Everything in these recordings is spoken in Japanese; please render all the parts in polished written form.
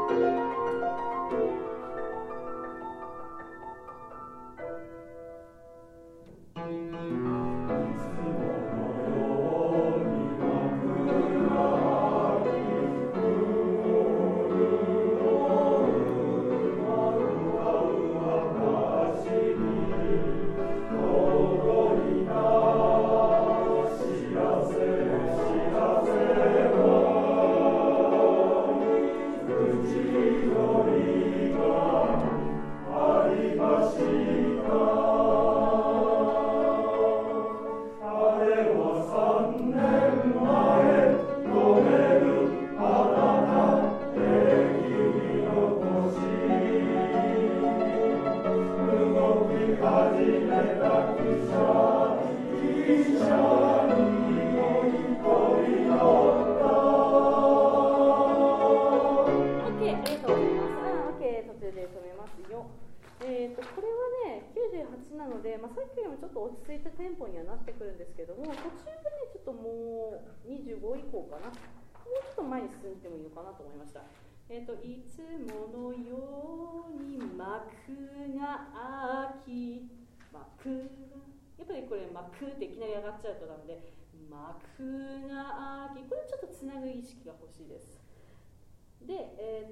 いつものように幕が開き、やっぱりこれ幕っていきなり上がっちゃうとダメで、幕が開き、これちょっとつなぐ意識が欲しいです。で、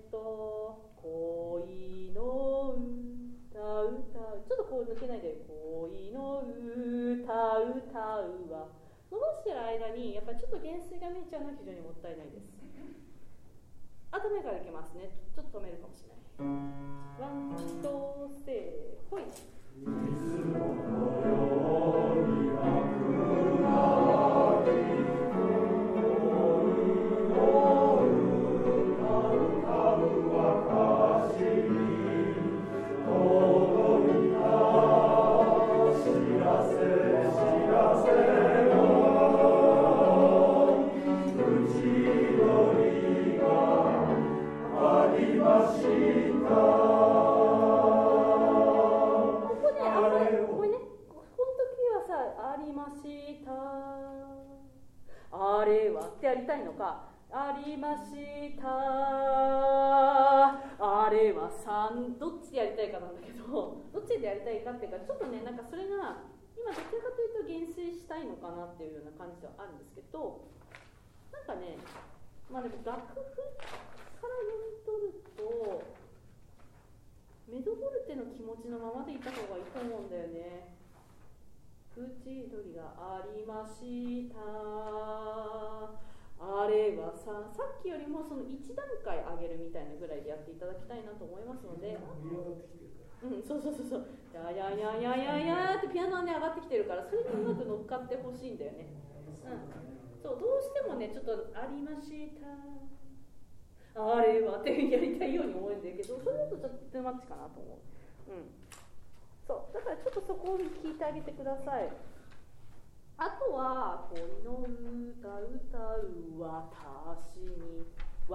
恋の歌う、ちょっとこう抜けないで、恋の歌うは伸ばしてる間にやっぱりちょっと減衰が見えちゃうのは非常にもったいないです。後目からいけますね。ちょっと止めるかもしれない。ワン、ツー、セー、ほい。いつものように幕が開き、あれはってやりたいのか、ありました、あれは3、どっちでやりたいかなんだけど、どっちでやりたいかっていうか、ちょっとね、なんかそれが今どちらかというと減衰したいのかなっていうような感じではあるんですけど、なんかね、でも楽譜から読み取るとメドボルテの気持ちのままでいた方がいいと思うんだよね。縁取りがありました、あれはさっきよりもその1段階上げるみたいなぐらいでやっていただきたいなと思いますので、そうややややややってピアノはね上がってきてるから、それにうまく乗っかってほしいんだよね。そうどうしてもねちょっとありましたあれはってやりたいように思うんだけど、それだとちょっとトゥーマッチかなと思う。そうだからちょっとそこを聞いてあげてください。あとは恋の歌歌う私に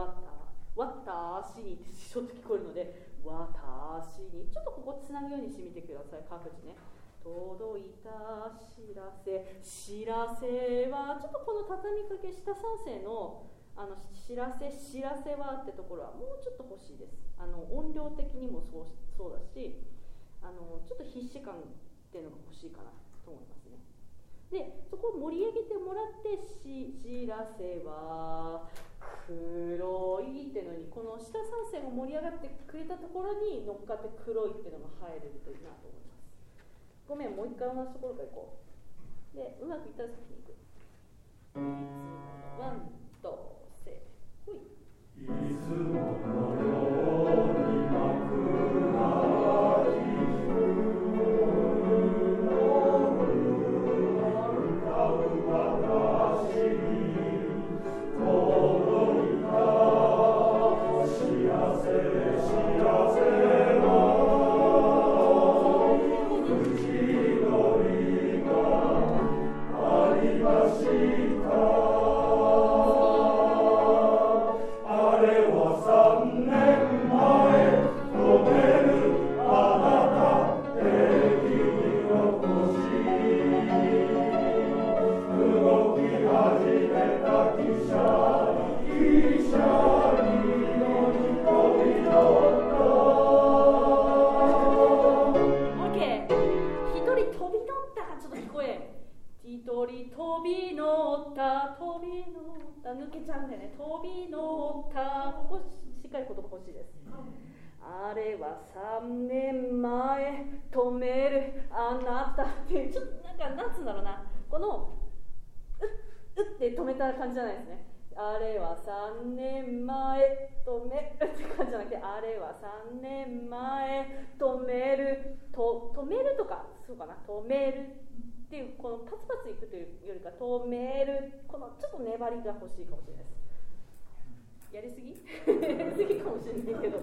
私にってちょっと聞こえるので、私にちょっとここつなぐようにしてみてください。各自ね。届いた知らせはちょっとこの畳みかけ下三声の知らせはってところはもうちょっと欲しいです。音量的にもそうだし、ちょっと必死感っていうのが欲しいかなと思いますね。でそこを盛り上げてもらって、知らせは黒いっていうのに、この下三声が盛り上がってくれたところに乗っかって黒いっていうのが入れるといいなと思います。ごめん、もう一回同じところからいこう。でうまくいったら先に行く。いつものワンとセーほい。いつものように幕が開き、こ抜けちゃうんだよね。飛び乗った、ここしっかり言葉欲しいです。あれは3年前止めるあなたっていう、ちょっとなんつうんだろうな、このうって止めた感じじゃないですね。あれは3年前止めるって感じじゃなくて、あれは3年前止める止めるとか、そうかな、止めるっていう、このパツパツいくというよりか、止める、このちょっと粘りが欲しいかもしれないです。やりすぎやりすぎかもしれないけど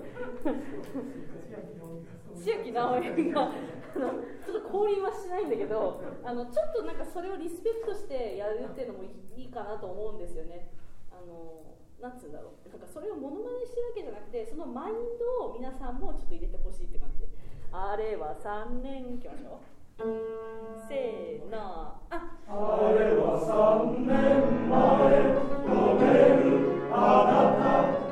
千秋直美がちょっと降臨はしないんだけど、ちょっとそれをリスペクトしてやるっていうのもいいかなと思うんですよね。なんつうんだろう、それをモノマネしてるわけじゃなくて、そのマインドを皆さんもちょっと入れてほしいって感じで、あれは3年いきましょう。せーの、あれは3年前止めるあなた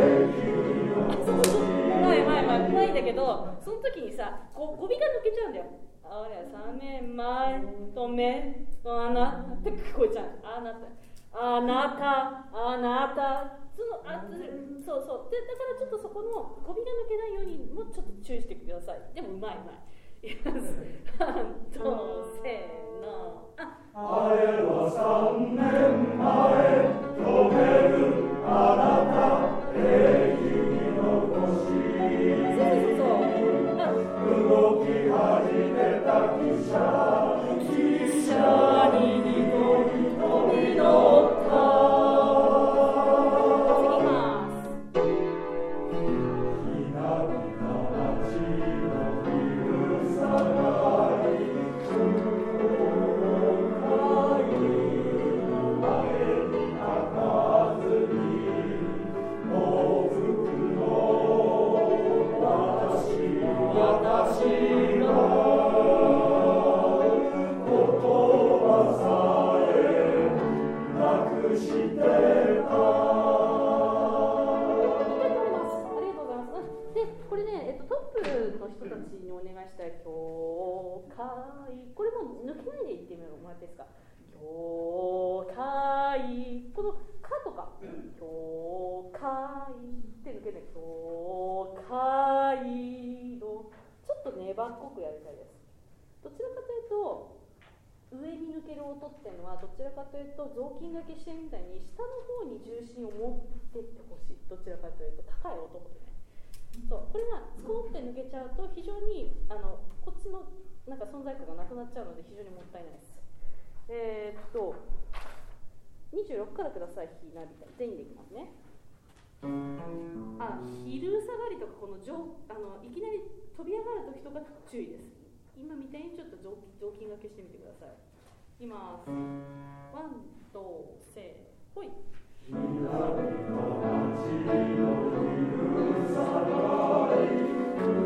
前だけど、その時にさ、語尾が抜けちゃうんだよ。あれは3年前止めあなたって聞こえちゃう。あなたそうそうで、だからちょっとそこの語尾が抜けないようにもちょっと注意してください。でもうまい。せーの、あれは3年前止めるあなた雪の星、動き始めた汽車に飛び乗った。次いきます。これも抜けないで言ってもらっていいですか。教会、この「か」とか「教会」って抜けない。教会のちょっと粘っこくやりたいです。どちらかというと上に抜ける音っていうのは、どちらかというと雑巾がけしてるみたいに下の方に重心を持ってってほしい。どちらかというと高い音ほどね。そう、これがスコーって抜けちゃうと非常にこっちの存在感がなくなっちゃうので非常にもったいないです。26からください。ひなびた全員でいきますね。昼下がりとかこのいきなり飛び上がる時とか注意です。今みたいにちょっと雑巾がけしてみてください。いきます。ワン、ツー、セー、ほい。ひなびた街の昼下がり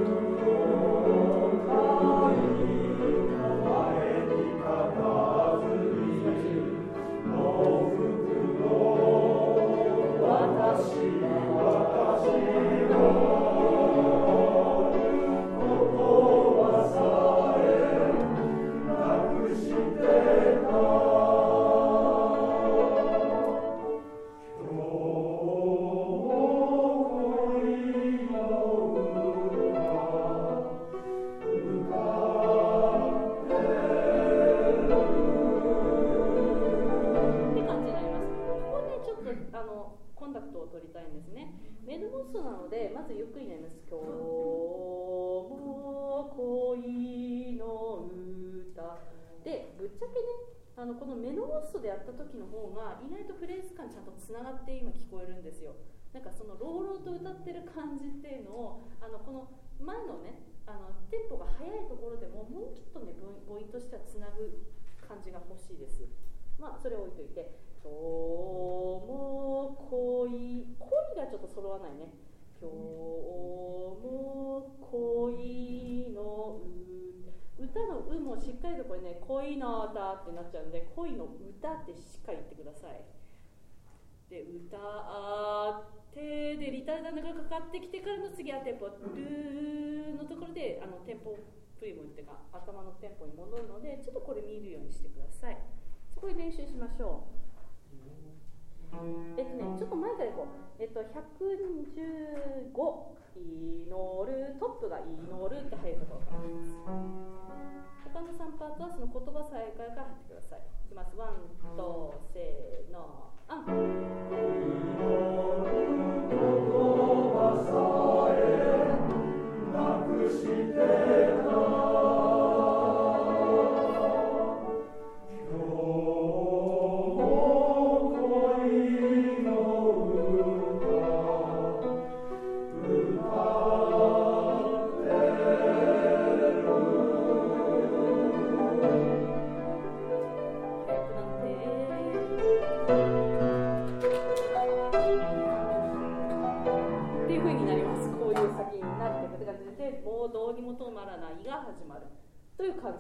このメノモストでやった時の方が意外とフレーズ感ちゃんとつながって今聞こえるんですよ。その朗々と歌ってる感じっていうのをこの前のねテンポが速いところでももうちょっとね母音としてはつなぐ感じが欲しいです。それを置いといて、今日も恋がちょっと揃わないね。今日も恋の歌の「う」もしっかりとこれね、恋の歌ってなっちゃうんで、恋の歌ってしっかり言ってください。で、歌ってでリターダンがかかってきてからの次はテンポルーのところでテンポプリムっていうか頭のテンポに戻るので、ちょっとこれ見るようにしてください。そこで練習しましょう。 ちょっと前からいこう。115、祈る、トップが祈るって入るところからいきます。他の3パートはその言葉さえから入ってください。いきます。ワン、と、せーの、あん。言葉さえなくしてもうどうにも止まらないが始まるという感じ。